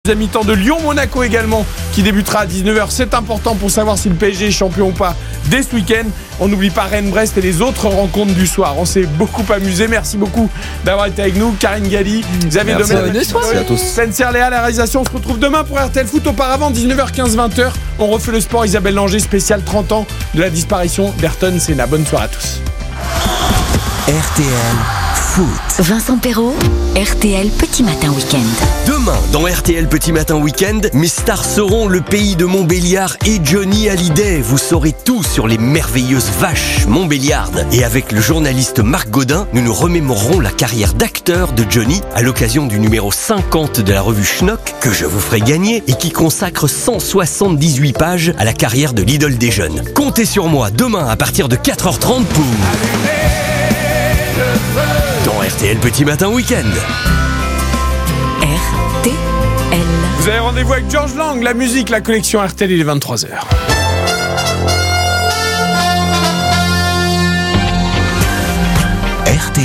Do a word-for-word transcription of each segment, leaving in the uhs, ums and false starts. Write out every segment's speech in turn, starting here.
La mi-temps de Lyon-Monaco également qui débutera à dix-neuf heures. C'est important pour savoir si le P S G est champion ou pas dès ce week-end. On n'oublie pas Rennes-Brest et les autres rencontres du soir. On s'est beaucoup amusé. Merci beaucoup d'avoir été avec nous. Karine Galli, Xavier Domenech, Merci à tous. Spencer Léa, la réalisation. On se retrouve demain pour R T L Foot. Auparavant, dix-neuf heures quinze, vingt heures. On refait le sport. Isabelle Langer, spécial trente ans de la disparition d'Ayrton Senna. Bonne soirée à tous. R T L Foot. Vincent Perrault, R T L Petit Matin Week-end. Demain, dans R T L Petit Matin Week-end, mes stars seront le pays de Montbéliard et Johnny Hallyday. Vous saurez tout sur les merveilleuses vaches montbéliardes. Et avec le journaliste Marc Godin, nous nous remémorerons la carrière d'acteur de Johnny à l'occasion du numéro cinquante de la revue Schnock que je vous ferai gagner et qui consacre cent soixante-dix-huit pages à la carrière de l'idole des jeunes. Comptez sur moi demain à partir de quatre heures trente pour... dans R T L Petit Matin Week-end. R T L. Vous avez rendez-vous avec George Lang, la musique, la collection R T L, il est vingt-trois heures. R T L.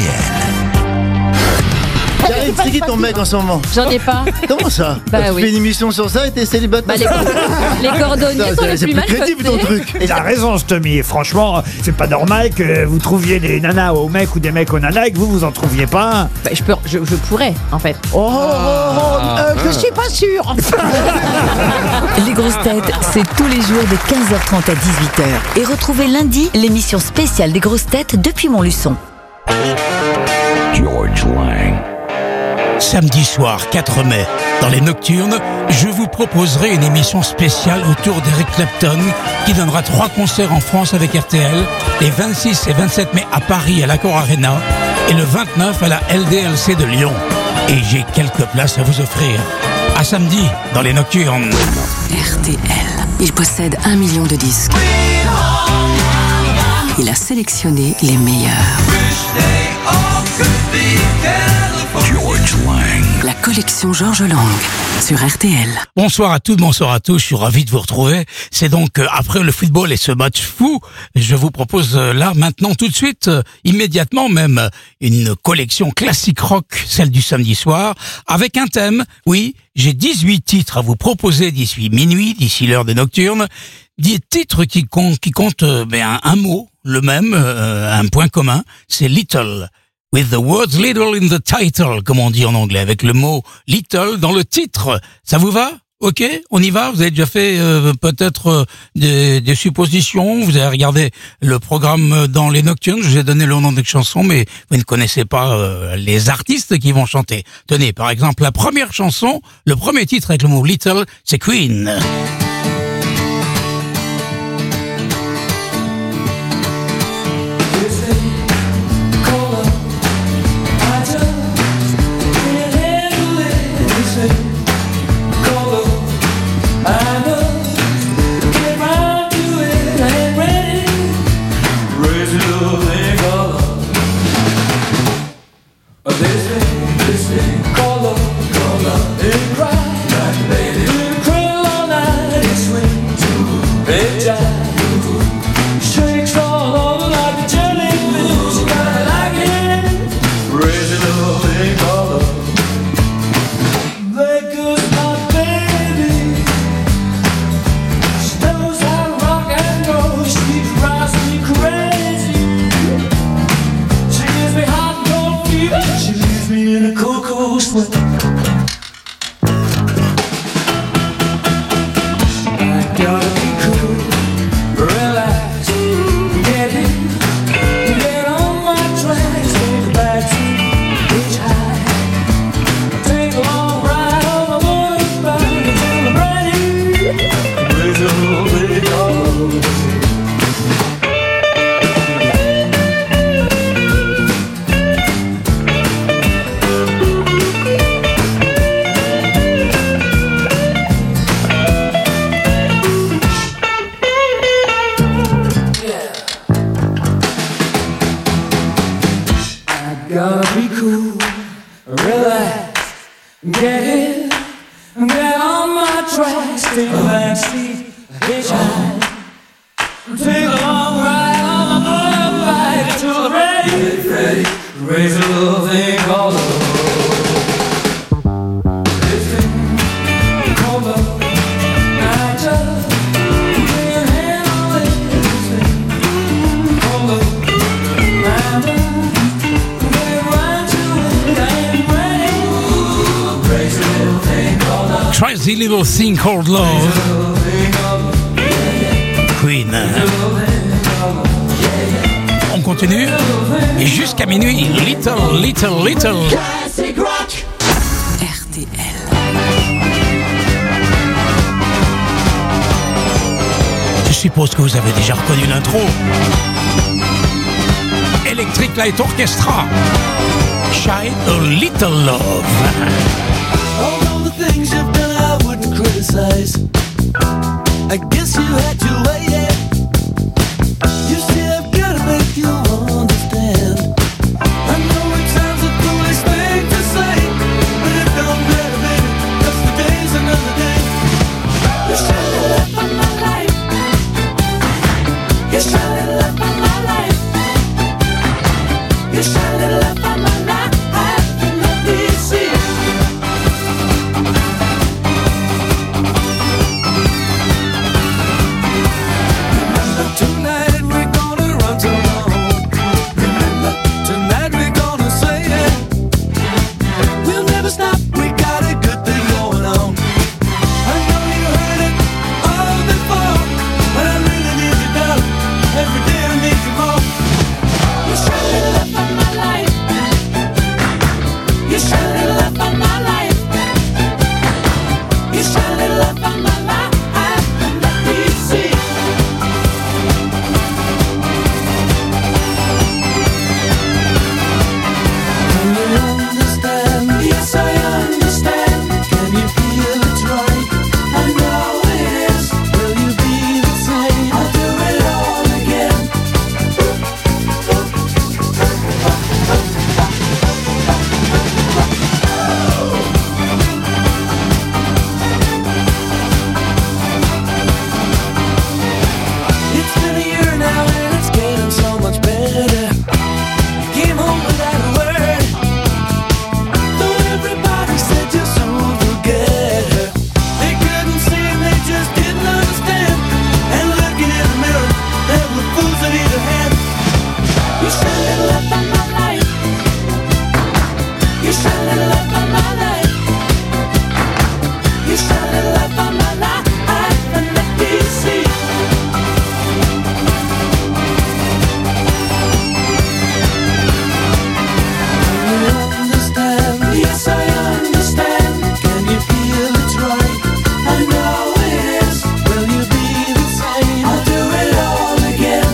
Karine, c'est qui ton mec en ce moment? J'en ai pas. Comment ça? Bah Tu oui. fais une émission sur ça et t'es célibataire? Bah, les, les cordonniers Ça, sont c'est- les c'est plus plus mal crédible ton cotés. truc. Il a raison, Stomy. Franchement, c'est pas normal que vous trouviez des nanas aux mecs ou des mecs aux nanas et que vous, vous en trouviez pas un. Bah, je, peux, je, je pourrais, en fait. Oh, oh, oh, euh, je suis pas sûr. Les grosses têtes, c'est tous les jours de quinze heures trente à dix-huit heures. Et retrouvez lundi l'émission spéciale des grosses têtes depuis Montluçon. George Lang. Samedi soir quatre mai, dans les Nocturnes, je vous proposerai une émission spéciale autour d'Eric Clapton qui donnera trois concerts en France avec R T L, les vingt-six et vingt-sept mai à Paris à l'Accor Arena et le vingt-neuf à la L D L C de Lyon. Et j'ai quelques places à vous offrir. À samedi, dans les Nocturnes. R T L. Il possède un million de disques. Il a sélectionné les meilleurs. George Lang. La collection Georges Lang sur R T L. Bonsoir à toutes, bonsoir à tous, je suis ravi de vous retrouver. C'est donc euh, après le football et ce match fou, je vous propose euh, là, maintenant, tout de suite, euh, immédiatement même, euh, une collection classique rock, celle du samedi soir, avec un thème. Oui, j'ai dix-huit titres à vous proposer d'ici minuit, d'ici l'heure des Nocturnes. Des titres qui comptent, qui comptent euh, ben, un, un mot, le même, euh, un point commun, c'est Little. With the words little in the title, comme on dit en anglais, avec le mot little dans le titre. Ça vous va? Ok, on y va. Vous avez déjà fait euh, peut-être euh, des, des suppositions. Vous avez regardé le programme dans les Nocturnes. Je vous ai donné le nom des chansons, mais vous ne connaissez pas euh, les artistes qui vont chanter. Tenez, par exemple, la première chanson, le premier titre avec le mot little, c'est Queen. Raise a little thing called love. Crazy Little Thing Called Love. Queen. On continue. Et jusqu'à minuit, Little, Little, Little. R T L. Je suppose que vous avez déjà reconnu l'intro. Electric Light Orchestra. Shine a Little Love. All the things you've done I wouldn't criticize. I guess you had your way, yeah. You see I've gotta make you understand. I know it sounds a foolish thing to say, but it don't matter, baby, 'cause today's another day. You shine the light of my life. You shine the light of my life. You shine the light of my life. And let me see. Tonight we're gonna run so long. Remember, tonight we're gonna say it. We'll never stop, we got a good thing going on. I know you heard it all before, but I really need you, darling. Every day I need you more. You shine the light of my life. You shine the light of my life. You shine the light of my life. And let me see. Understand? Yes, I understand. Can you feel it's right? I know it is. Will you be the same? I'll do it all again. It's been a year now and it's getting so much better. You came home without a word. Though everybody said you're so forget her. They couldn't see and they just didn't understand. And looking in the mirror, there were fools at either hand. You shine the light of my life. You shine the light of my life. You shine the light of my life. And let me see. Understand? Yes, I understand. Can you feel it's right? I know it is. Will you be the same? I'll do it all again.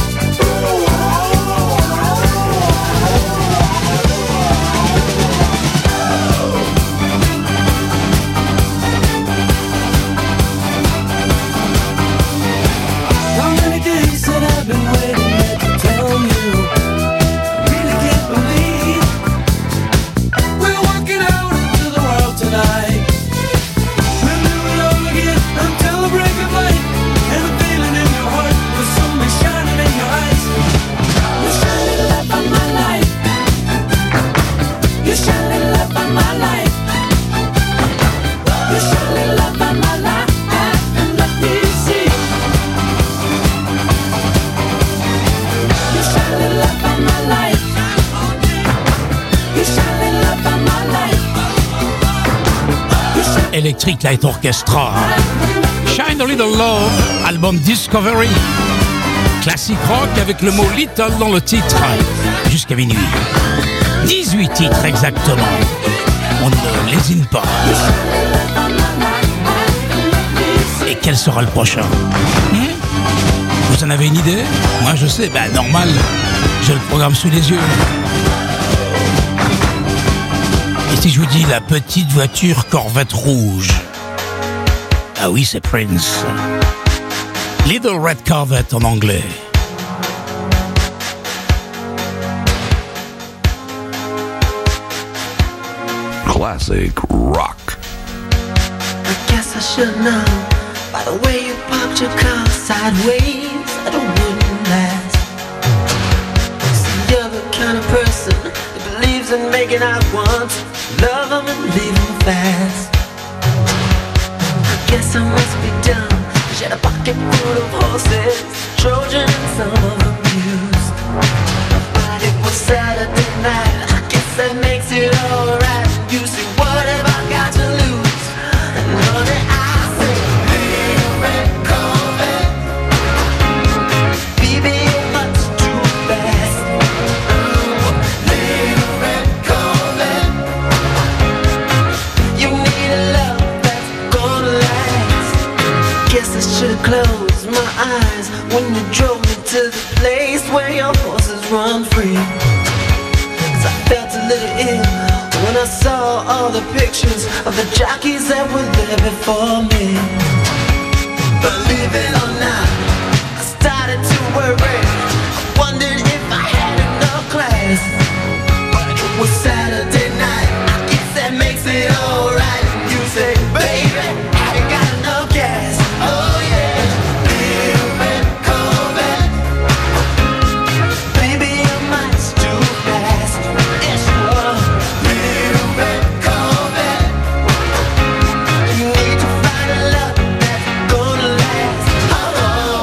How many days that I've been waiting here to tell you? I really can't believe we're walking out into the world tonight. We'll do it all again until the break of light. And the feeling in your heart will soon be shining in your eyes. You shine the light of my life. You shine the light of my life. You shine the light of my life. And let me see. You shine the light of my life. You shine the light of my life. You shine Electric Light Orchestra. Shine a Little Love, album Discovery. Classique rock avec le mot Little dans le titre. Jusqu'à minuit. dix-huit titres exactement. On ne lésine pas. Et quel sera le prochain? Hmm? Vous en avez une idée? Moi je sais, ben normal. J'ai le programme sous les yeux. Et si je vous dis la petite voiture Corvette rouge? Ah oui, c'est Prince. Little Red Corvette en anglais. Classic rock. I guess I should know by the way you popped your car sideways that it wouldn't last. See, you're the kind of person that believes in making out once, love them and leave them fast. I guess I must be dumb. She had a pocket full of horses, Trojan and some of them used. But it was Saturday night, I guess that makes it alright. You see, what have I got to lose? None should've closed my eyes when you drove me to the place where your horses run free. 'Cause I felt a little ill when I saw all the pictures of the jockeys that were there before me. Believe it or not, I started to worry. I wondered if I had enough class. But it was Saturday night, I guess that makes it alright. And you say, baby, I ain't got enough gas. Oh yeah, little red Corvette. Baby, your mind's too fast. Yes, you are. Little red Corvette. You need to find a love that's gonna last. Oh, oh.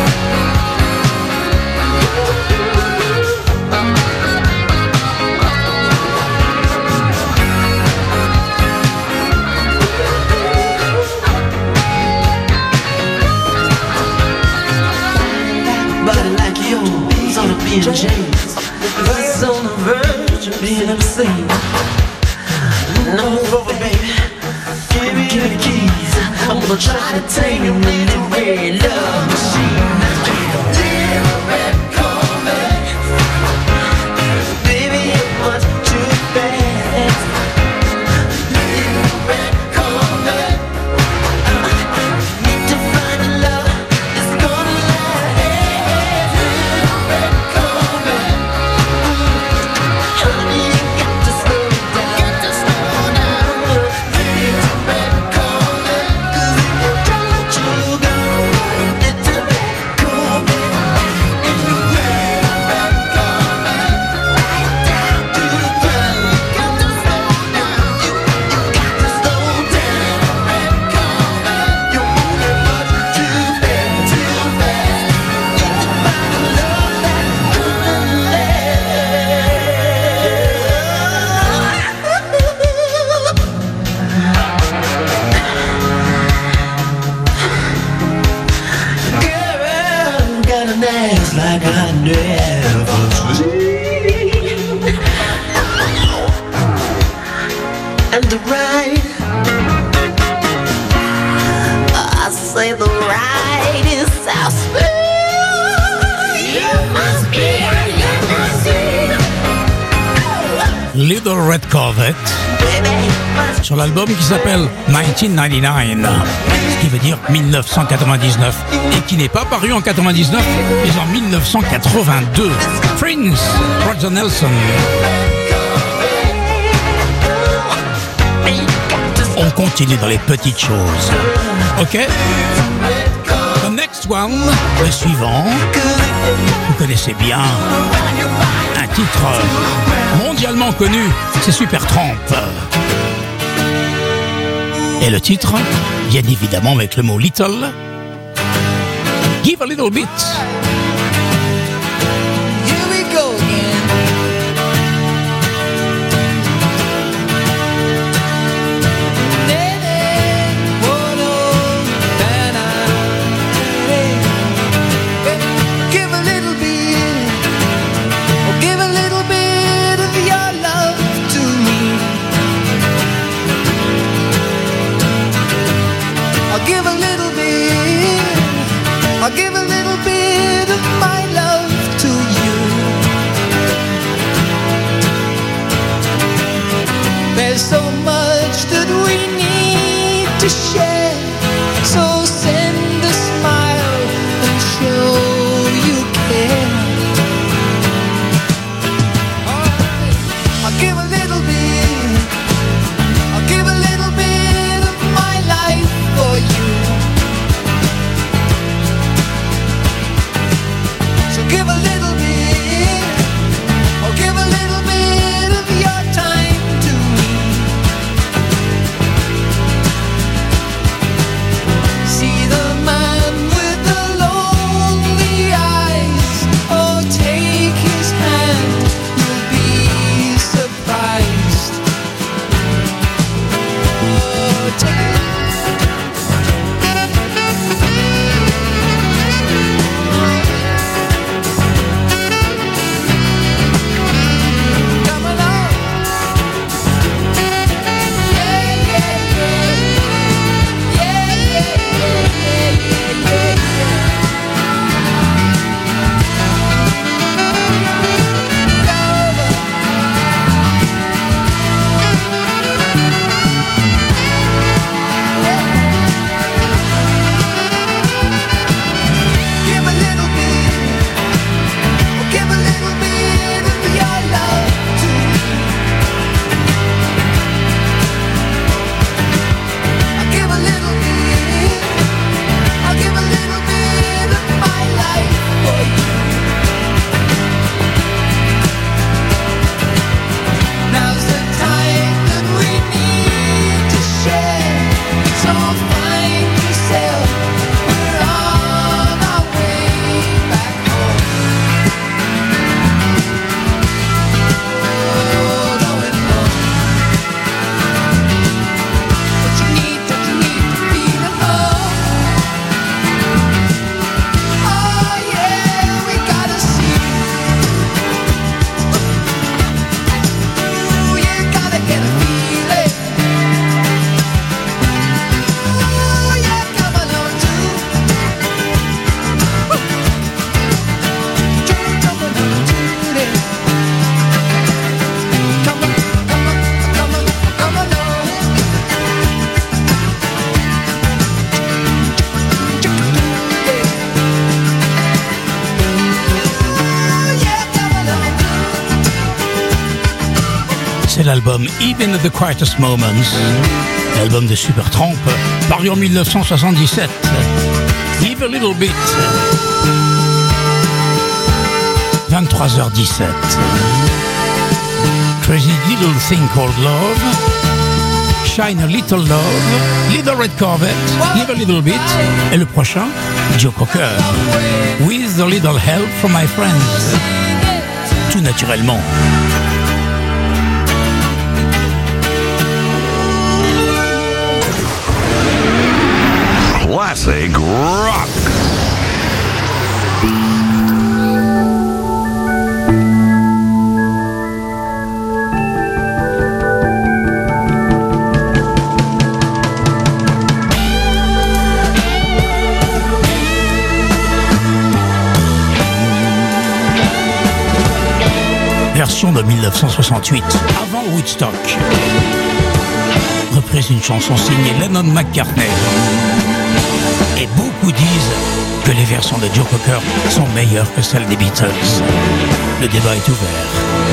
Body like yours on a B and J's, it's on the verge of being obscene. Now move over, baby. Give me, give me the keys. I'm gonna try to tame you in the red love machine. Little red Corvette. Baby, it was too fast. Little red Corvette. Need to find a love that's gonna last. Little red Corvette. Honey, you got to slow down. Got to slow down. Little red Corvette. 'Cause if you don't, you go. Little red Corvette. In the red, red Corvette. Right down to the ground. Got to slow down. You, you got to slow down. Red Corvette. You're moving much too fast, too fast. Need to find a love that's gonna Girl, got an ass like I never seen. And the ride, I say the ride is so smooth. You must be, you must be. Little Red Corvette, sur l'album qui s'appelle dix-neuf quatre-vingt-dix-neuf, ce qui veut dire mille neuf cent quatre-vingt-dix-neuf, et qui n'est pas paru en quatre-vingt-dix-neuf, mais en mille neuf cent quatre-vingt-deux. Prince, Roger Nelson. On continue dans les petites choses. Ok? The next one, le suivant, vous connaissez bien. Un titre mondialement connu, c'est Supertramp. Et le titre, bien évidemment avec le mot little, Give a Little Bit. Here we go again. Give a little bit, oh, give a little bit of your love to me. I'll give a little bit, I'll give a little bit of my love to you. There's so much that we need to share, so send a smile and show you care. Alright, I'll give a little bit, I'll give a little bit of my life for you. So give a little bit, or give a little bit of your time to me. l'album Even at the Quietest Moments, l'album de Supertramp, paru en dix-neuf cent soixante-dix-sept. Live a Little Bit. vingt-trois heures dix-sept. Crazy Little Thing Called Love. Shine a Little Love. Little Red Corvette. Live a Little Bit. Et le prochain, Joe Cocker. With a Little Help from My Friends. Tout naturellement. Classic rock. Version de mille neuf cent soixante-huit, avant Woodstock. Reprise d'une chanson signée Lennon McCartney. Et beaucoup disent que les versions de Joe Cocker sont meilleures que celles des Beatles. Le débat est ouvert.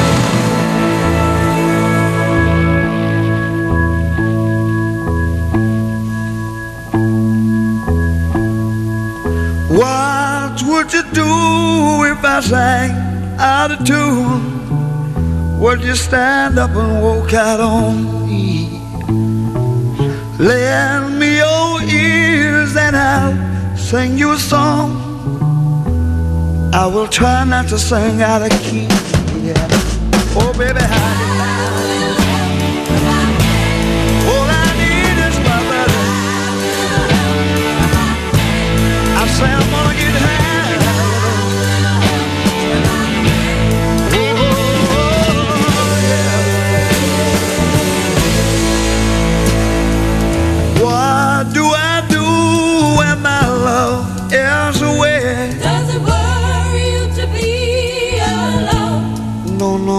What would you do if I sang out of tune? Would you stand up and walk out on me? Lend me your ears and I'll sing you a song. I will try not to sing out of key. Yeah. Oh baby, honey. All I need is my buddy. I say I'm gonna get high. What do I do when my love is away? Does it worry you to be alone? No, no.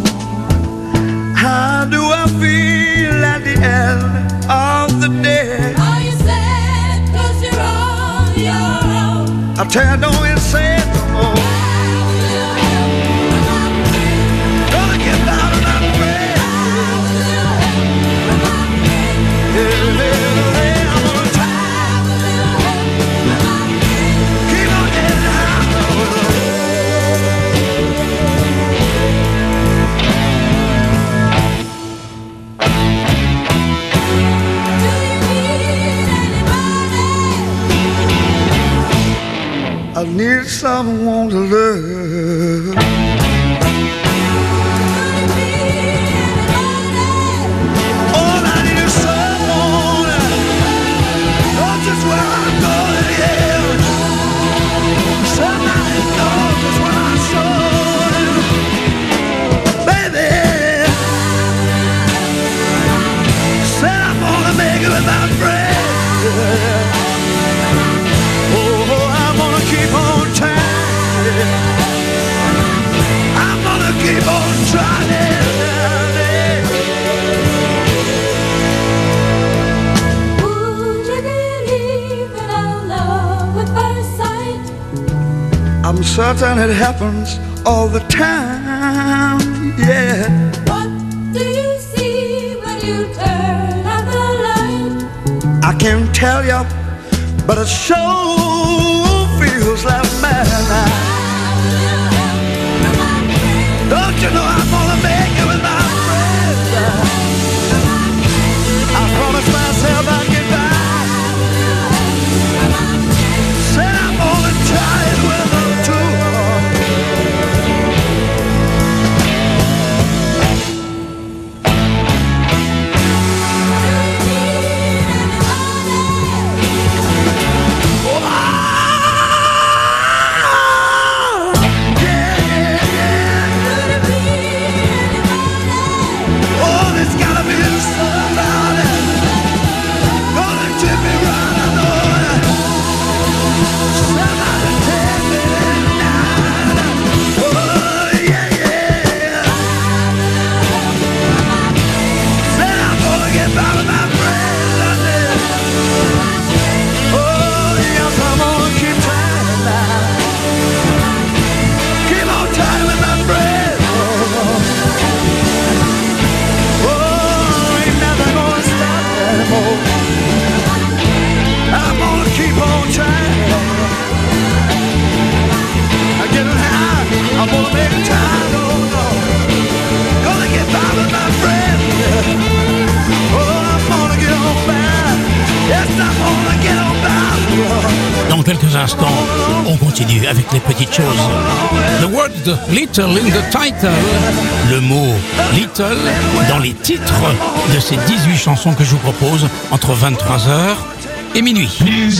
How do I feel at the end of the day? Are you sad cause you're on your own? I tell you, don't you say it no more. Gonna get down and I'm afraid. Yeah, yeah. I need someone to love. All I need is someone who knows just where I'm going, yeah. Somebody knows just where I'm going, baby. Said I'm gonna make it with my friends. Keep on trying. I'm gonna keep on trying. Would you believe in our love at first sight? I'm certain it happens all the time, yeah. What do you see when you turn out the light? I can't tell you, but it sure feels like madness. Don't you know I'm gonna make it with my friends? I promised myself I'd get back. Said I'm gonna try it with them too. Dans quelques instants, on continue avec les petites choses. The word little in the title. Le mot little dans les titres de ces dix-huit chansons que je vous propose entre vingt-trois heures et minuit.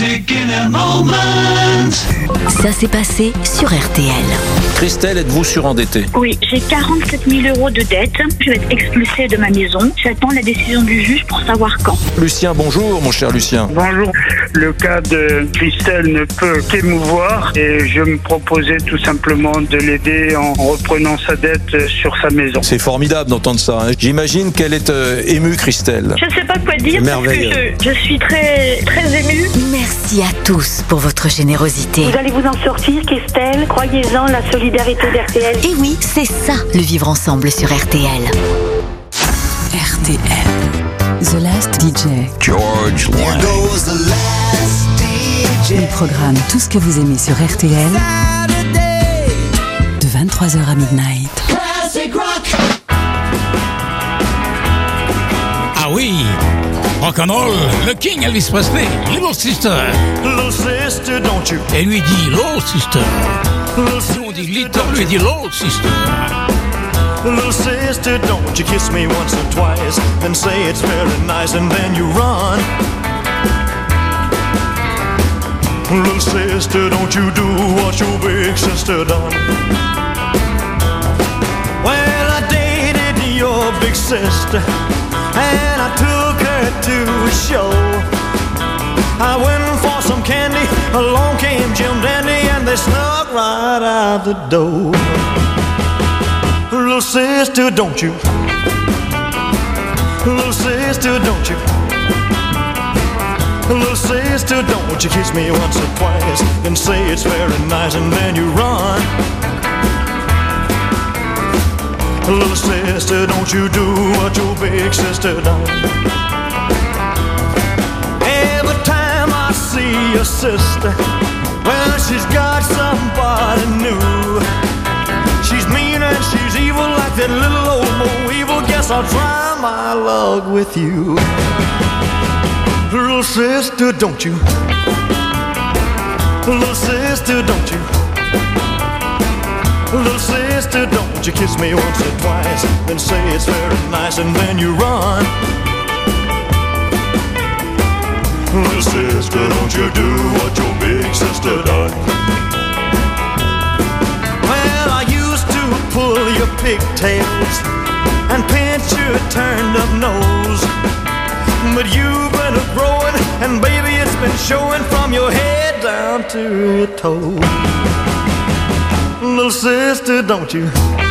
Ça s'est passé sur R T L. Christelle, êtes-vous surendettée? Oui, j'ai quarante-sept mille euros de dette. Je vais être expulsée de ma maison. J'attends la décision du juge pour savoir quand. Lucien, bonjour, mon cher Lucien. Bonjour. Le cas de Christelle ne peut qu'émouvoir et je me proposais tout simplement de l'aider en reprenant sa dette sur sa maison. C'est formidable d'entendre ça. Hein. J'imagine qu'elle est euh, émue, Christelle. Je ne sais pas quoi dire parce que je, je suis très, très émue. Merci à tous pour votre générosité. Vous allez vous en sortir, Christelle. Croyez-en, la solidarité d'R T L. Et oui, c'est ça, le vivre ensemble sur R T L. R T L. The Last D J. George Lang. Il programme tout ce que vous aimez sur R T L de vingt-trois heures à midnight. Ah oui, rock'n'roll, le King Elvis Presley, Little Sister. Little sister, don't you? Et lui dit Little Sister. Nous on dit Little, lui dit Little Sister. Little sister, don't you kiss me once or twice, then say it's very nice and then you run. Little sister, don't you do what your big sister done. Well, I dated your big sister, and I took her to a show. I went for some candy, along came Jim Dandy, and they snuck right out the door. Little sister, don't you? Little sister, don't you? Little sister, don't you kiss me once or twice, then say it's very nice and then you run. Little sister, don't you do what your big sister done. Every time I see your sister, well, she's got somebody new. She's mean and she's evil like that little old Mo Evil. Guess I'll try my luck with you. Little sister, don't you? Little sister, don't you? Little sister, don't you kiss me once or twice, then say it's very nice and then you run. Little sister, don't you do what your big sister done. Well, I used to pull your pigtails and pinch your turned up nose, but you've been growing, and baby, it's been showing from your head down to your toes. Little sister, don't you?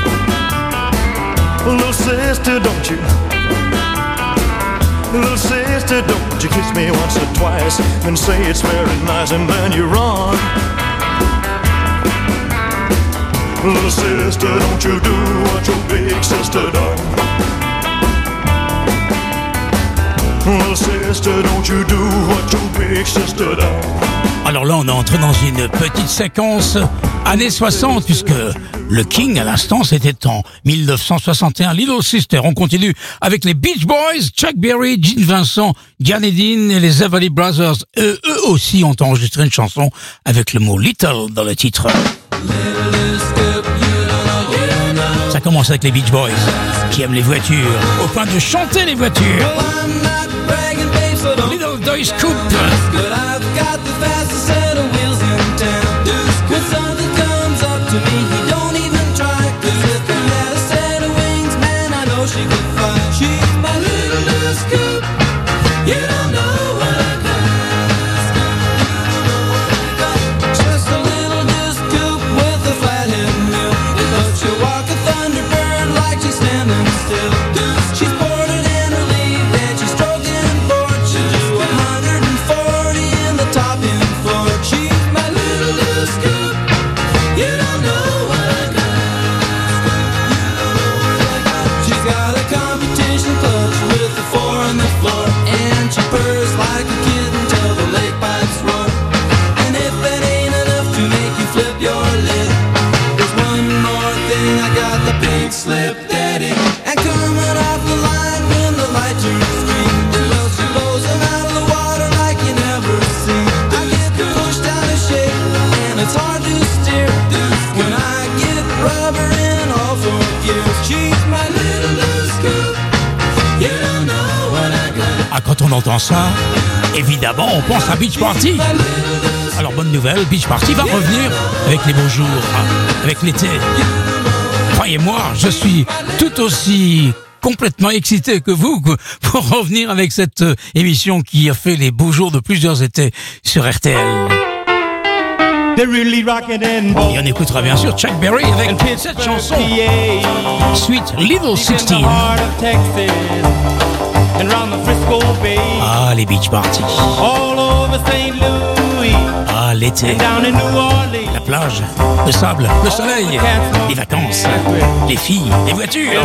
Little sister, don't you? Little sister, don't you kiss me once or twice, then say it's very nice and then you run. Little sister, don't you do what your big sister done. Little sister, don't you do what your big sister done. Alors là, on est entré dans une petite séquence années soixante, puisque le King, à l'instant, c'était en mille neuf cent soixante et un. Little Sister. On continue avec les Beach Boys, Chuck Berry, Gene Vincent, Gary Dean et les Everly Brothers. Eux, eux aussi ont enregistré une chanson avec le mot Little dans le titre. Ça commence avec les Beach Boys, qui aiment les voitures, au point de chanter les voitures. Little Toy Scoop. She's entend ça, évidemment, on pense à Beach Party. Alors, bonne nouvelle, Beach Party va revenir avec les beaux jours, avec l'été. Croyez-moi, je suis tout aussi complètement excité que vous pour revenir avec cette émission qui a fait les beaux jours de plusieurs étés sur R T L. Et on écoutera bien sûr Chuck Berry avec cette chanson, Sweet Little sixteen. Ah, les beach parties. Ah, l'été. La plage, le sable, le soleil, les vacances, les filles, les voitures.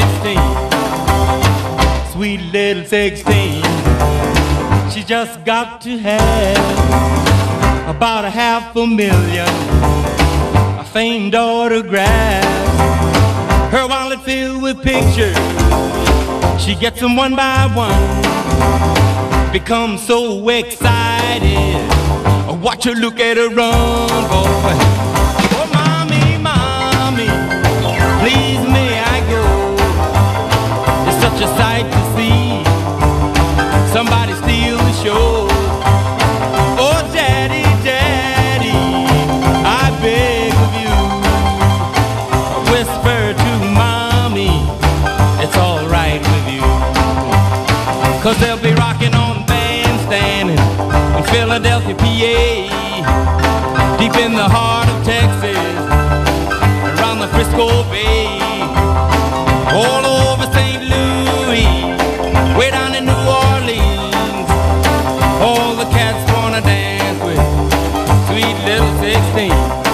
Sweet little sixteen, she just got to have about a half a million, a famed autograph. Her wallet filled with pictures, she gets them one by one. Becomes so excited, watch her look at her run, boy. Oh, mommy, mommy, please may I go? It's such a sight to see somebody steal the show. Oh, daddy, daddy, I beg of you, whisper to mommy, it's all right with you. Cause they'll be rocking on Bandstand in Philadelphia, P A, deep in the heart of Texas, around the Frisco Bay, all over Saint Louis, way down in New Orleans. All the cats wanna dance with sweet little sixteen.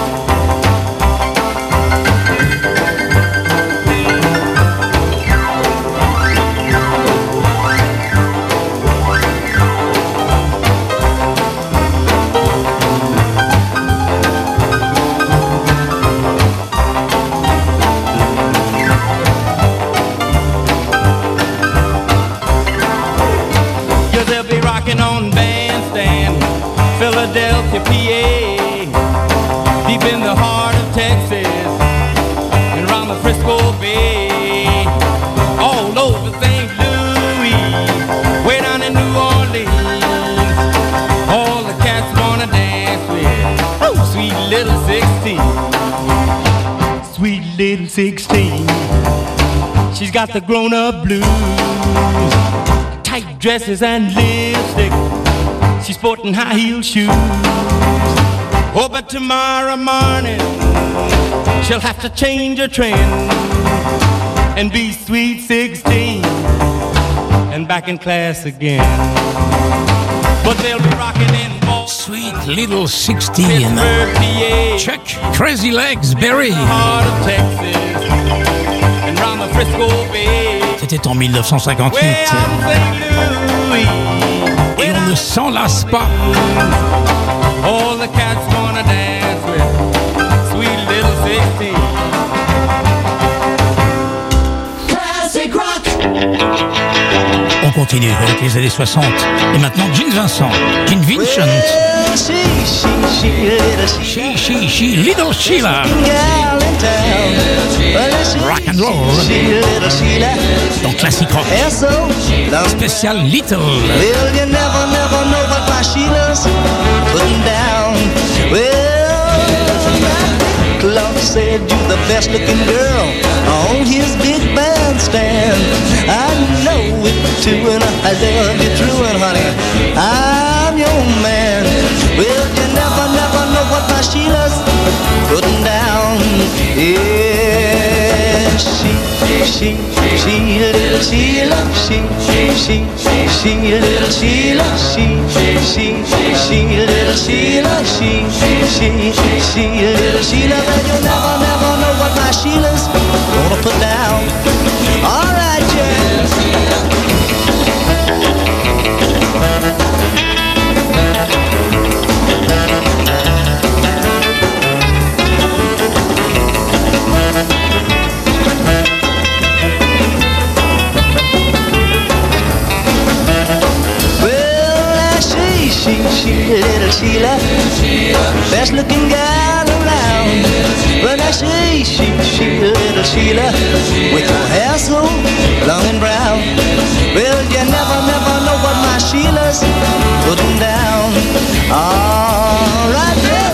On Bandstand, Philadelphia, P A, deep in the heart of Texas, and around the Frisco Bay, all over Saint Louis, way down in New Orleans. All the cats wanna dance with oh, sweet little sixteen, sweet little sixteen. She's got the grown-up blues, tight dresses and lipstick, she's sporting high heel shoes. Oh, but tomorrow morning she'll have to change her trend and be sweet sixteen and back in class again. But they'll be rocking in Sweet Little sixteen. Chuck Crazy Legs Berry. C'était en dix-neuf cent cinquante-huit. Et on ne s'en lasse pas. All the cats wanna dance with sweet little sixteen. Classic rock. On continue avec les années soixante. Et maintenant, Gene Vincent. Gene Vincent. She, she, she, little she, she, she, little Sheila. Rock and roll. Dans Classic Rock. Spécial Little. Well, you never, never know what my Sheila's putting down. Well, Clark said you're the best looking girl on his big bandstand. I know it too, and I love you true, and honey, I'm your man. Well, you never, never know what my Sheila's putting down. Yeah, she, she, she, little Sheila, she, she, she, she, little Sheila, she, she, she, little Sheila, she, she, she, little Sheila. But you never, never know what my Sheila's gonna put down. All right, yeah. She, she, little Sheila, best looking gal around. Well, now she, she, she, little Sheila, with your hair so long and brown. Well, you never, never know what my Sheila's putting down. All right, yeah.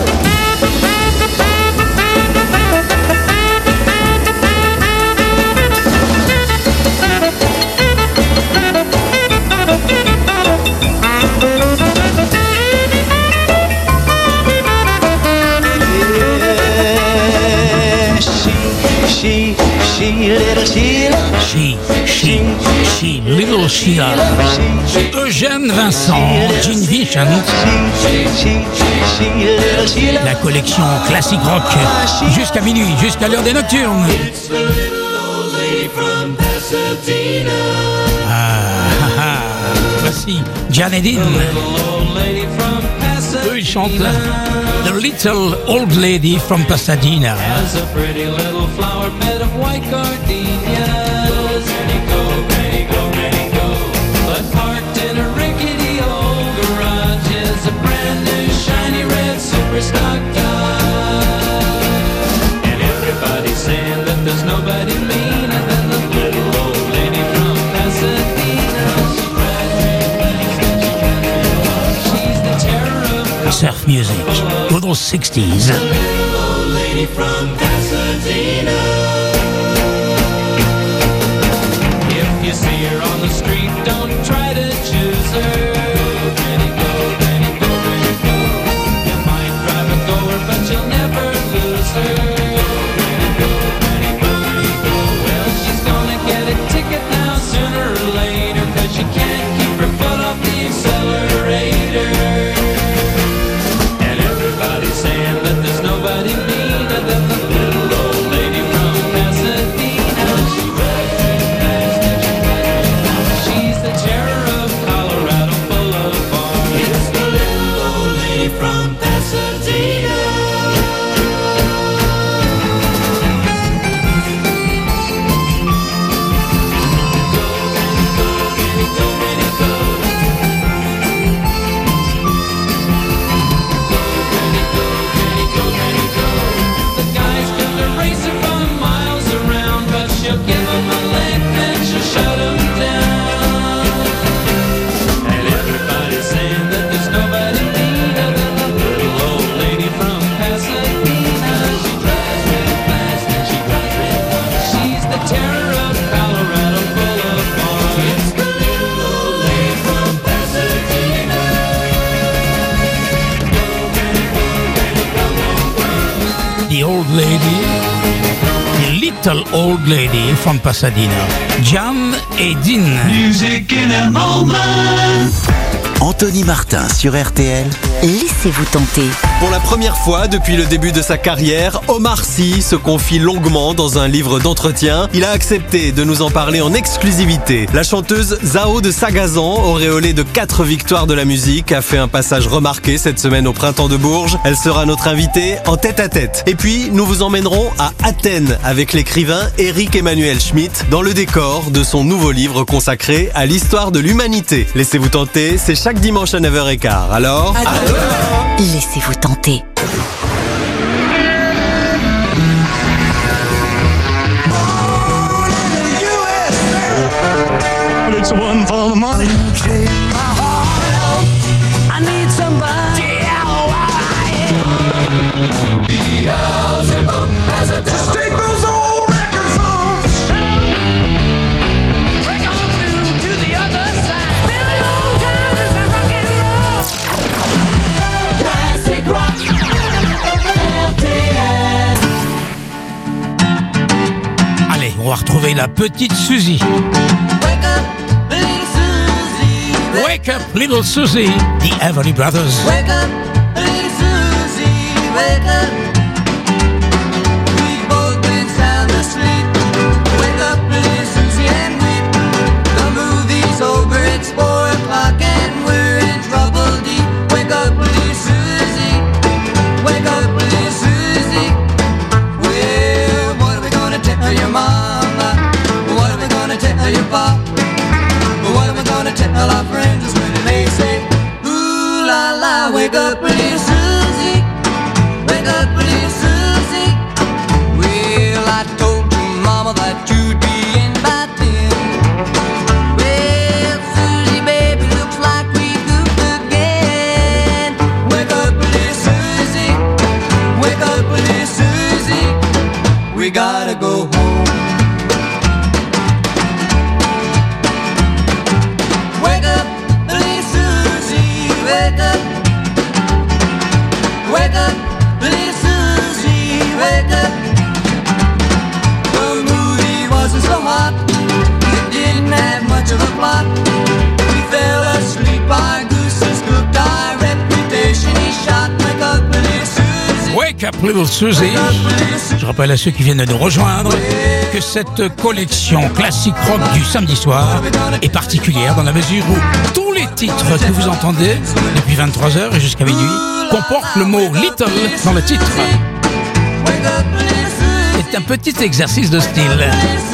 She, she, little Sheila. She, she, she, little Sheila. Eugène Vincent, Gene Vincent. La collection classique rock jusqu'à minuit, jusqu'à l'heure des nocturnes. Ah, ah, ah. Voici Janet Dean. Eux, ils chantent là. The Little Old Lady from Pasadena. Has a pretty little flower bed of white gardenias. Ready go, ready go, ready go. But parked in a rickety old garage is a brand new shiny red super stock car. And everybody's saying that there's nobody meaner than the little old lady from Pasadena. She drives me nuts, she drives me nuts. She's the terror of Surf music, good old sixties. little old lady from Pasadena. If you see her on the street, don't try to choose her. Ready go, ready go, ready go. You might drive a goer, but you'll never lose her. Ready go, ready go, ready go. Well, she's gonna get a ticket now sooner or later, 'cause she can't keep her foot off the accelerator. Saying that there's nobody meaner than the little old lady from Pasadena. She drives me fast and she drives me nuts. She's the terror of Colorado Boulevard. It's the little old lady from Pasadena. Little Old Lady from Pasadena. Jan et Dean. Music in a moment. Anthony Martin sur R T L. Laissez-vous tenter. Pour la première fois depuis le début de sa carrière, Omar Sy se confie longuement dans un livre d'entretien. Il a accepté de nous en parler en exclusivité. La chanteuse Zao de Sagazan, auréolée de quatre victoires de la musique, a fait un passage remarqué cette semaine au Printemps de Bourges. Elle sera notre invitée en tête-à-tête. Et puis, nous vous emmènerons à Athènes avec l'écrivain Éric Emmanuel Schmitt dans le décor de son nouveau livre consacré à l'histoire de l'humanité. Laissez-vous tenter, c'est chaque dimanche à neuf heures quinze. Alors, à demain. Laissez-vous tenter. It's one for the money. I need somebody. Beelzebub has a devil. Take those old record songs. Break on through to the other side. Been a long time since I rock and roll. Classic rock. R T L. Allez, on va retrouver la petite Suzy. Wake up, little Susie, the Everly Brothers. Wake up, little Susie, wake up. We've both been sound asleep. Wake up, little Susie, and weep. The movie's over, it's four o'clock, and we're in trouble deep. Wake up, little Susie, wake up, little Susie. Well, what are we gonna tell your mama? What are we gonna tell your papa? What am I gonna tell our friends when they say, ooh la la, wake up, little Susie, wake up, little Susie. Wake Up Little Susie. Je rappelle à ceux qui viennent de nous rejoindre que cette collection classique rock du samedi soir est particulière dans la mesure où tous les titres que vous entendez depuis vingt-trois heures et jusqu'à minuit comportent le mot Little dans le titre. C'est un petit exercice de style.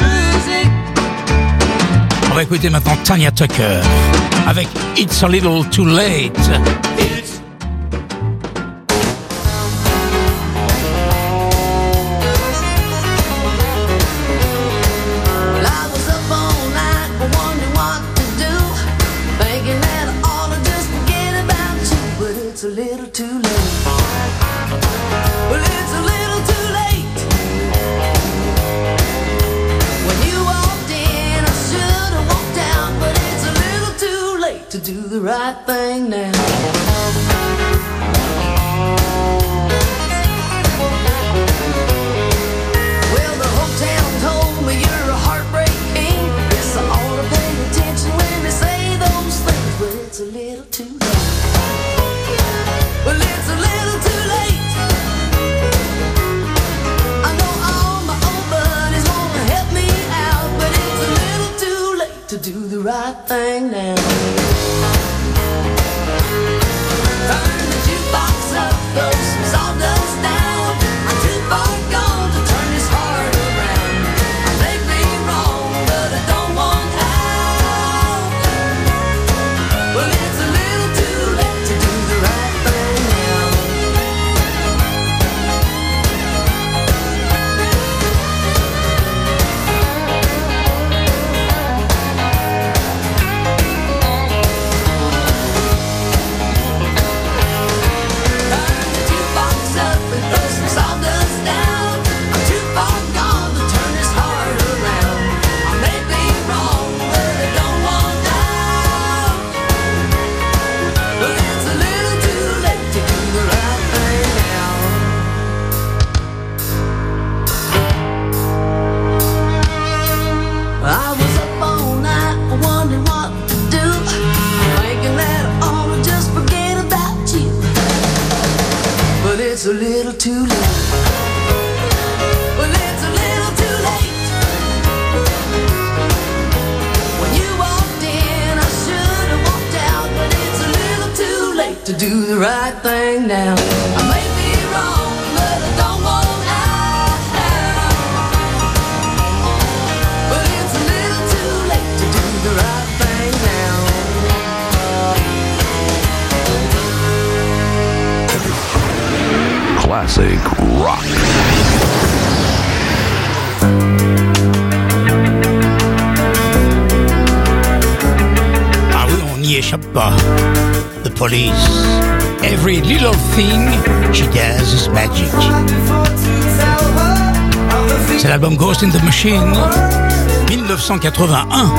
On va écouter maintenant Tanya Tucker avec It's a Little Too Late. It's a little too late. Well, it's a little too late. When you walked in, I should have walked out, but it's a little too late to do the right thing now. Well, the whole town told me you're a heartbreak king. Guess I ought to pay attention when they say those things, but it's a little too late. Well, it's a little too late. I know all my old buddies wanna help me out, but it's a little too late to do the right thing now. Turn the jukebox up, throw some sawdust down. I'm too far gone to turn this heart around. I may be wrong, but I don't want out. Well, it's a little too late to do the right thing. I was up all night wondering what to do, thinking that I ought to just forget about you, but it's a little too late. Well, it's a little too late. When you walked in, I should have walked out, but it's a little too late to do the right thing now. I may be wrong, but I don't want out. But it's a little too late to do the right thing now. Classic rock. Ah oui, on n'y échappe pas. The Police. Every little thing she does is magic. C'est l'album Ghost in the Machine, dix-neuf cent quatre-vingt-un.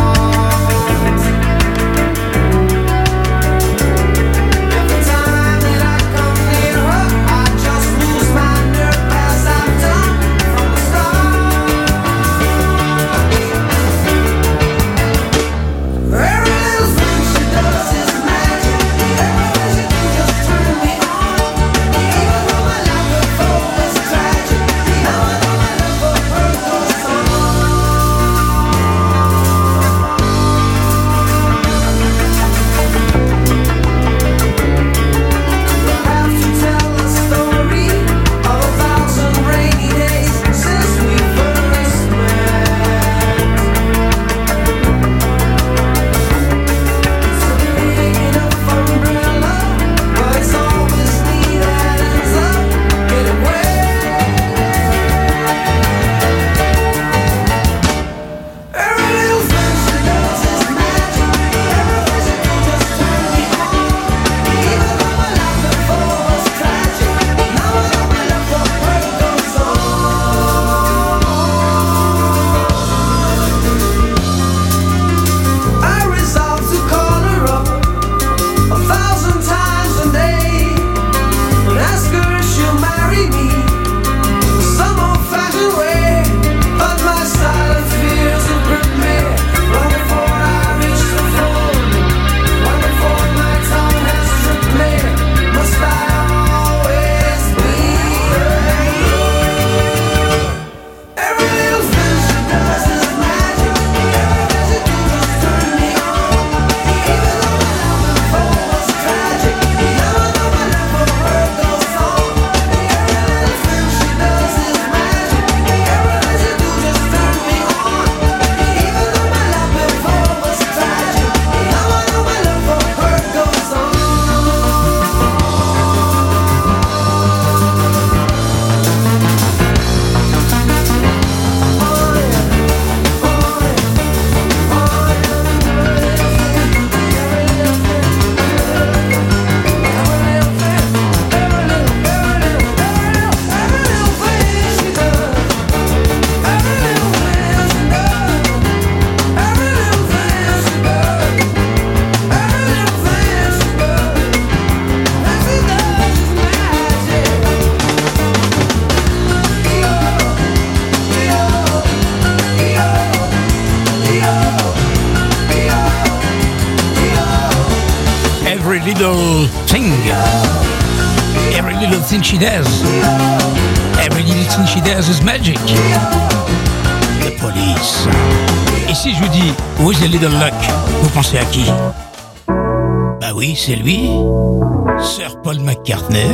little thing. Every little thing she does. Every little thing she does is magic. The Police. Et si je vous dis Who's the Little Luck, vous pensez à qui? Bah oui, c'est lui, Sir Paul McCartney,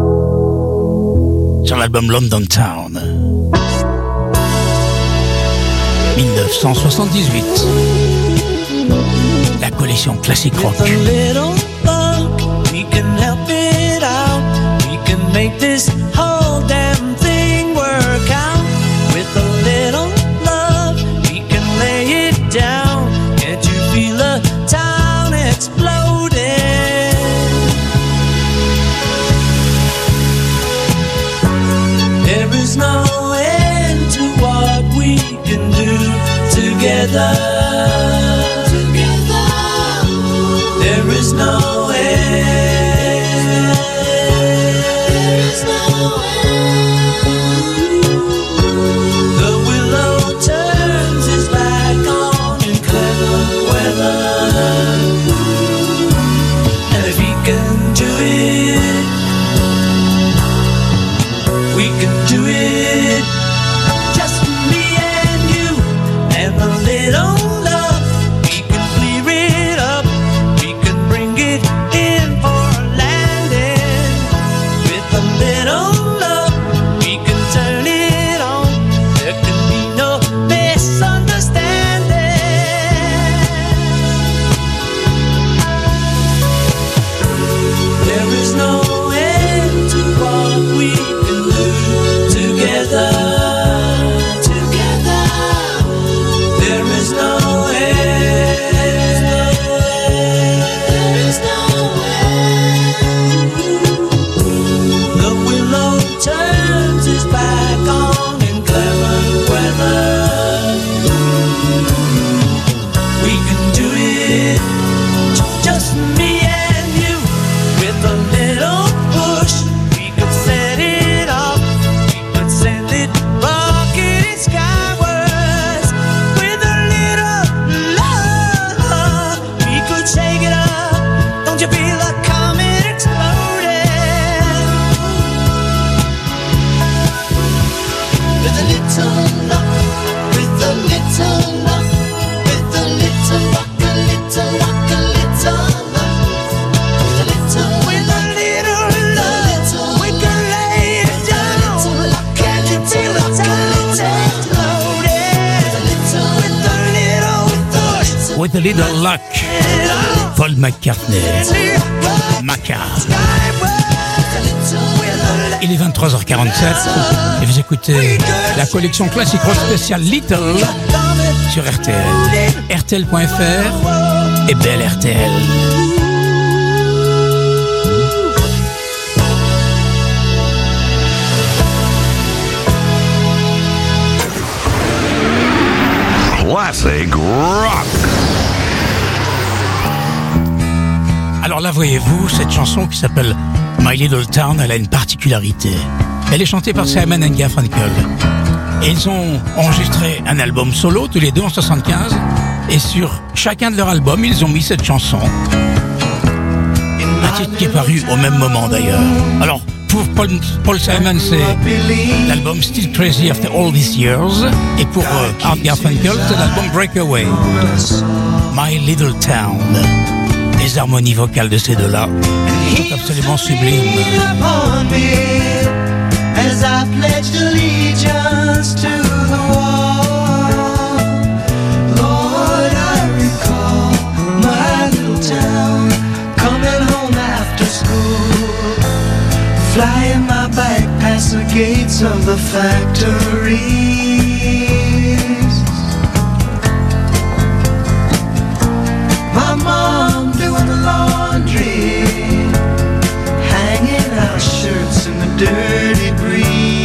sur l'album London Town. dix-neuf cent soixante-dix-huit. La collection classique rock. With a little luck, we can help it out. We can make this whole damn thing work out. With a little love, we can lay it down. Can't you feel the town exploding? There is no end to what we can do together. Together. There is no end. There is no end. The willow turns its back on in clever weather. And if he can do it, we can do it. Just me and you and a little love. We can clear it up. We can bring it in for a landing. With a little love, we can turn it on. There can be no misunderstanding. There is no end to what we can do together. Together. There is no end. There is no end. The willow turns its back on in clever weather. We can do it, just me and you. With a little push, we could set it off. We could send it rocketing skywards. With a little love, we could shake it up. Don't you feel a comet exploding? With a little luck, with a little luck, with a little luck, a little luck, a little luck. With a little, with a little love, we can lay it down. Can't you feel the town exploding? With a little push, With a Little Luck, Paul McCartney, Maca. Il est vingt-trois heures quarante-sept et vous écoutez la collection classique rock spéciale Little sur R T L. R T L point F R et Belle R T L. Classic rock. Alors là, voyez-vous, cette chanson qui s'appelle My Little Town, elle a une particularité. Elle est chantée par Simon and Garfunkel. Et ils ont enregistré un album solo, tous les deux en soixante-quinze. Et sur chacun de leurs albums, ils ont mis cette chanson. Un titre qui est paru au même moment d'ailleurs. Alors, pour Paul, Paul Simon, c'est l'album Still Crazy After All These Years. Et pour euh, Art Garfunkel, c'est l'album Breakaway. My Little Town. Les harmonies vocales de ces deux-là sont absolument sublimes. as I pledged allegiance to the wall. Lord, I recall my little town, coming home after school, flying my bike past the gates of the factories. My mom doing the laundry, hanging out shirts in the dirty breeze.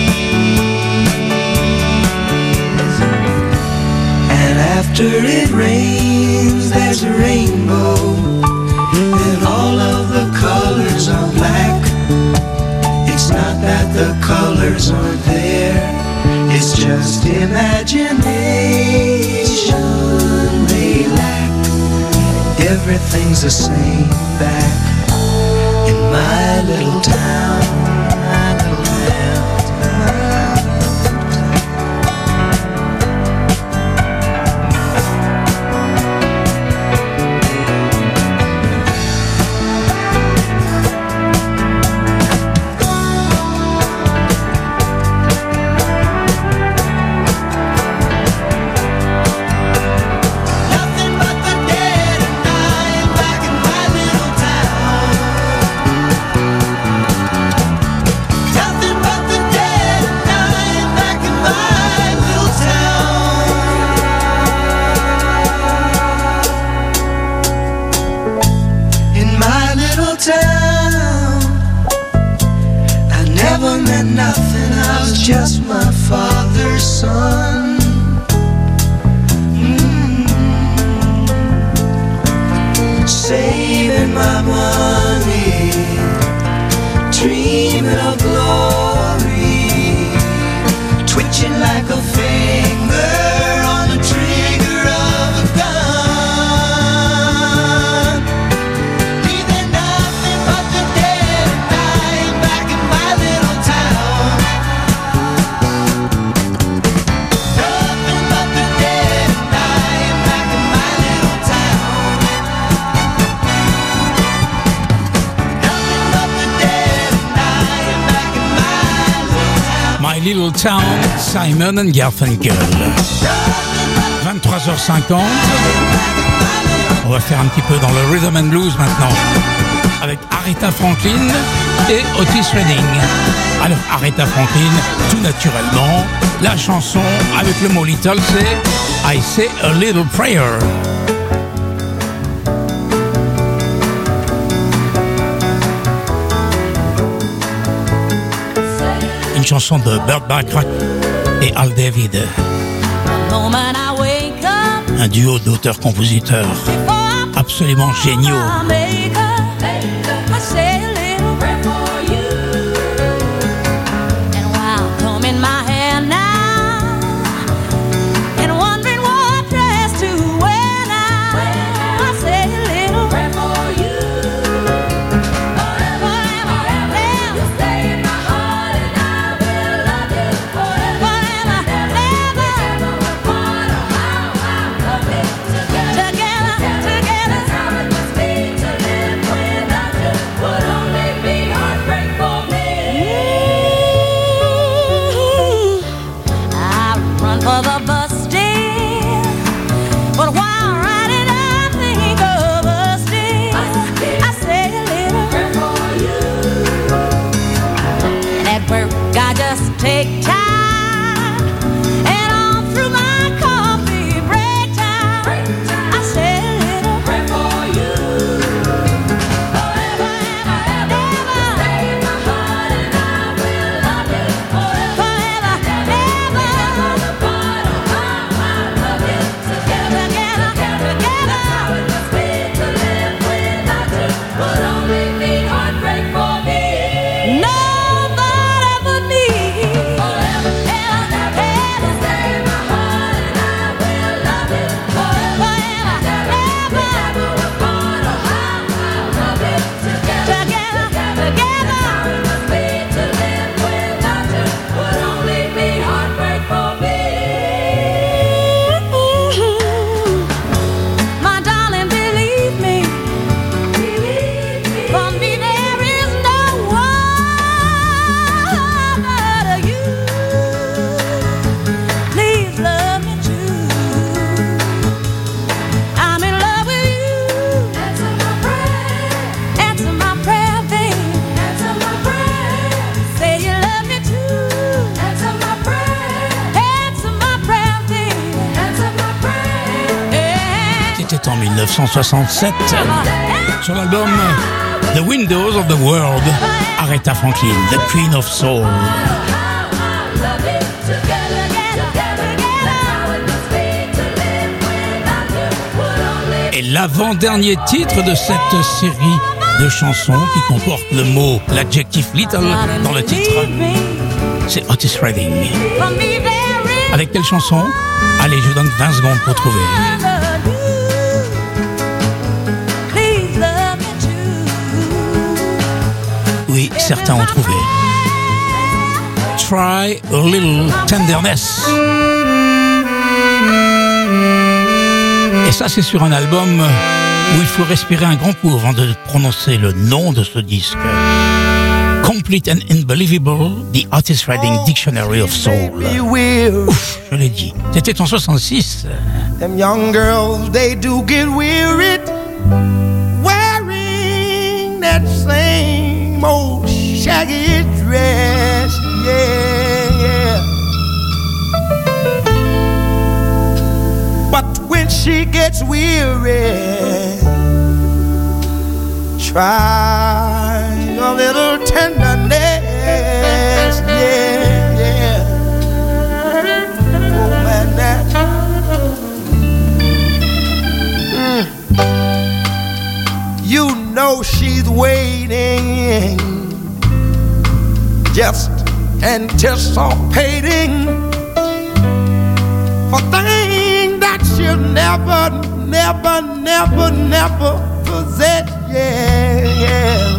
And after it rains, there's a rainbow, and all of the colors are black. It's not that the colors aren't there, it's just imagination they lack. Everything's the same back my little town, my little nothing, I was just my father's son. Mm-hmm. Saving my money, dreaming of glory, twitching like a finger on the trigger of a gun. Leaving nothing but the dead and dying back in my little town. Nothing but the dead and dying back in my little town. Nothing but the dead and dying back in my little town. My Little Town, Simon and Garfunkel. vingt-trois heures cinquante. On va faire un petit peu dans le rhythm and blues maintenant, avec Aretha Franklin et Otis Redding. Alors Aretha Franklin, tout naturellement, la chanson avec le mot little, c'est I Say a Little Prayer. Une chanson de Burt Bacharach et Al David. Un duo d'auteurs-compositeurs absolument géniaux. Take time, and all through my coffee break time, break time. I say a little prayer for you. Forever and ever, stay in my heart, and I will love you forever, forever and ever. The part of my heart, love you together, together, together. That's how it must be to live without you. Would only be heartbreak for me. No. En dix-neuf cent soixante-sept, sur l'album The Windows of the World, Aretha Franklin, The Queen of Soul. Et l'avant-dernier titre de cette série de chansons qui comporte le mot, l'adjectif little dans le titre, c'est Otis Redding. Avec quelle chanson? Allez, je vous donne vingt secondes pour trouver. certains ont trouvé. Try a Little Tenderness. Et ça, c'est sur un album où il faut respirer un grand coup avant de prononcer le nom de ce disque. Complete and Unbelievable, The Artist Writing Dictionary of Soul. Ouf, je l'ai dit. C'était en soixante-six. Them young girls, they do get wearied wearing that same old shaggy dress, yeah, yeah. But when she gets weary, try a little tenderness, yeah, yeah. Oh man, that. Mm. You know she's waiting, just anticipating for things that she'll never, never, never, never possess, yeah, yeah.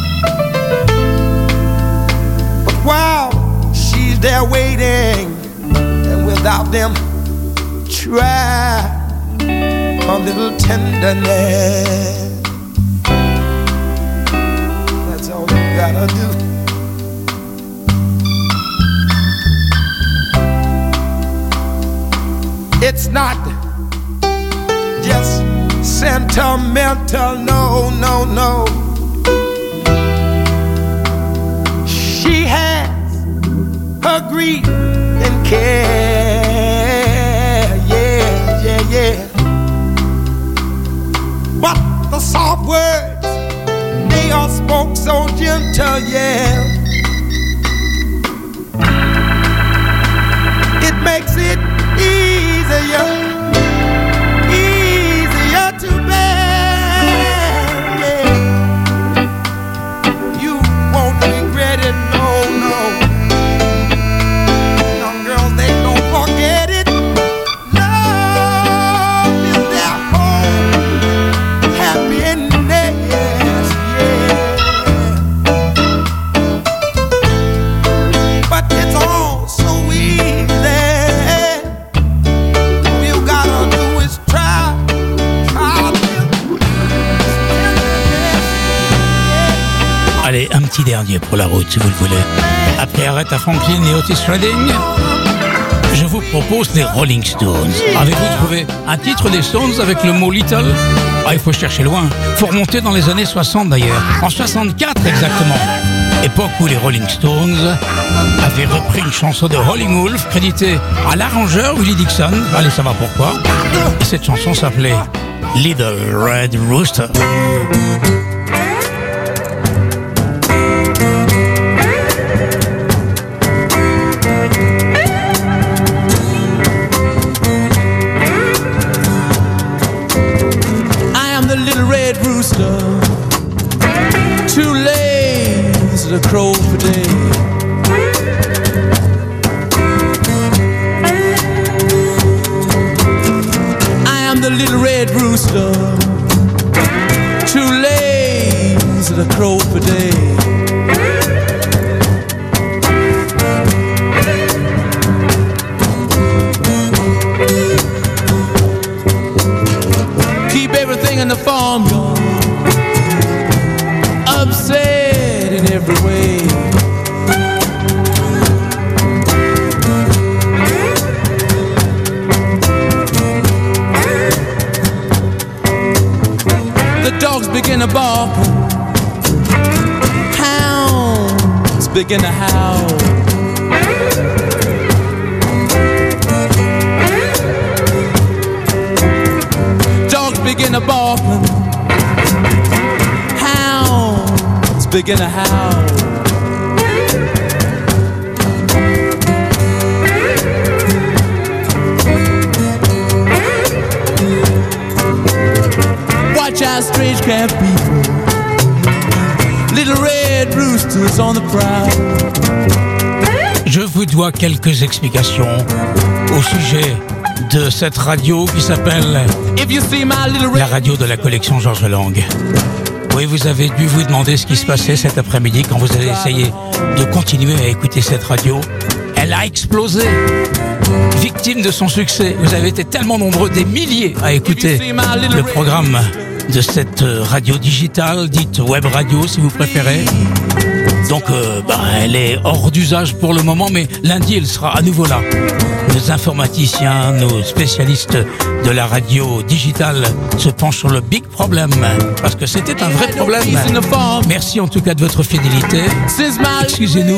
But while she's there waiting, and without them, try a little tenderness. That's all you gotta do. It's not just sentimental, no, no, no. She has her grief and care, yeah, yeah, yeah. But the soft words, they are spoke so gentle, yeah. It makes it easier, easier to bear, yeah. You won't regret it, no, no. Young girls, they don't forget it. Love is their home, happiness, yeah. But it's all so easy. Allez, un petit dernier pour la route, si vous le voulez. Après Aretha Franklin et Otis Redding, je vous propose les Rolling Stones. Avez-vous trouvé un titre des Stones avec le mot Little? Ah, il faut chercher loin. Il faut remonter dans les années soixante d'ailleurs. En soixante-quatre exactement. Époque où les Rolling Stones avaient repris une chanson de Howlin' Wolf créditée à l'arrangeur Willie Dixon. Allez savoir pourquoi. Et cette chanson s'appelait Little Red Rooster. Too lazy to crow for day. I am the little red rooster, too lazy to crow for day. Keep everything in the farmyard upset in every way. The dogs begin to bark, hounds begin to howl. Dogs begin to bark, begin to howl. Watch out, strange cat people, little red roosters on the prowl. Je vous dois quelques explications au sujet de cette radio qui s'appelle la radio de la collection Georges Lang. Oui, vous avez dû vous demander ce qui se passait cet après-midi quand vous avez essayé de continuer à écouter cette radio. Elle a explosé. Victime de son succès. Vous avez été tellement nombreux, des milliers, à écouter le programme de cette radio digitale, dite web radio si vous préférez. Donc, euh, bah, elle est hors d'usage pour le moment, mais lundi, elle sera à nouveau là. Nos informaticiens, nos spécialistes de la radio digitale se penchent sur le big problem, parce que c'était un vrai problème. Merci en tout cas de votre fidélité. Excusez-nous.